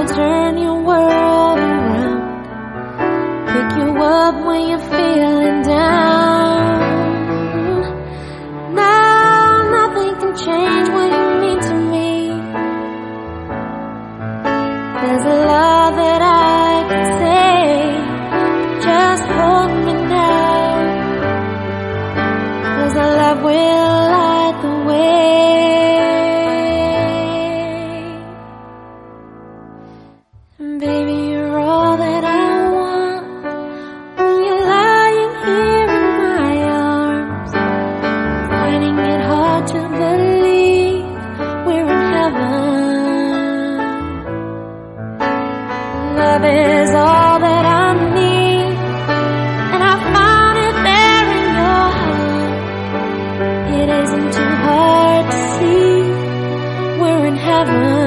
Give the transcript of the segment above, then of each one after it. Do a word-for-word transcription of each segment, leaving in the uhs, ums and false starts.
I'll turn your world around, pick you up when you're feeling down. Now nothing can change what you mean to me. There's a lot that I can say, just hold me now, 'cause our love will light the way. Baby, you're all that I want when you're lying here in my arms, finding it hard to believe we're in heaven. Love is all that I need, and I found it there in your heart. It isn't too hard to see we're in heaven.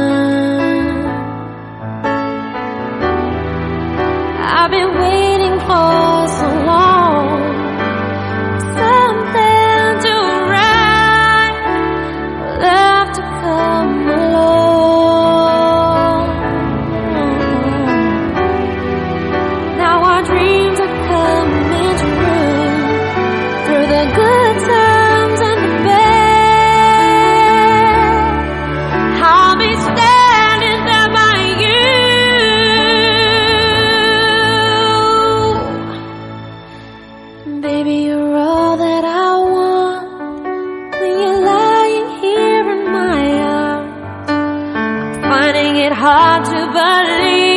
I've been waiting for so long, something to right, love to come along. Now our dreams are coming true, through the good times and the bad. I'll be standing there by you. Baby, you're all that I want when you're lying here in my arms, finding it hard to believe